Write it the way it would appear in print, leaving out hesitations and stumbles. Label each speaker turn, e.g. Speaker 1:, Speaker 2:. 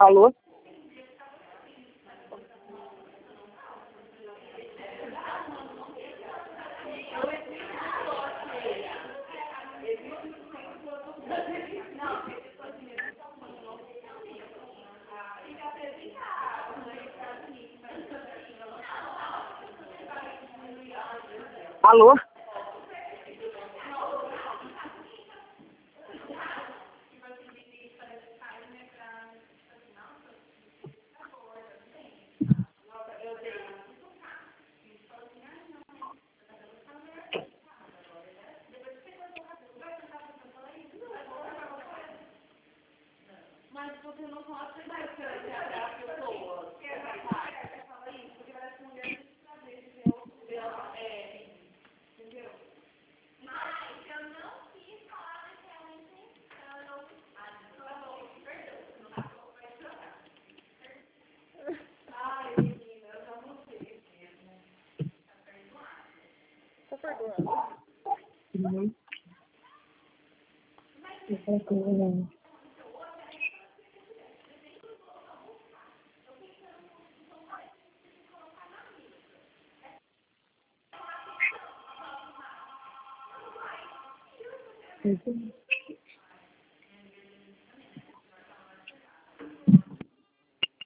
Speaker 1: Alô? Alô?
Speaker 2: Mas você não pode mais agradar a pessoa. Fala isso, porque parece que mulher tem que saber entendeu? Mas eu não quis falar daquela intenção. Tá bom, perdão, não tá bom, vai chorar. Ai, menina, eu já não sei mesmo. Tá perdoada.
Speaker 3: Tô perdoando.
Speaker 1: Uhum. Uhum.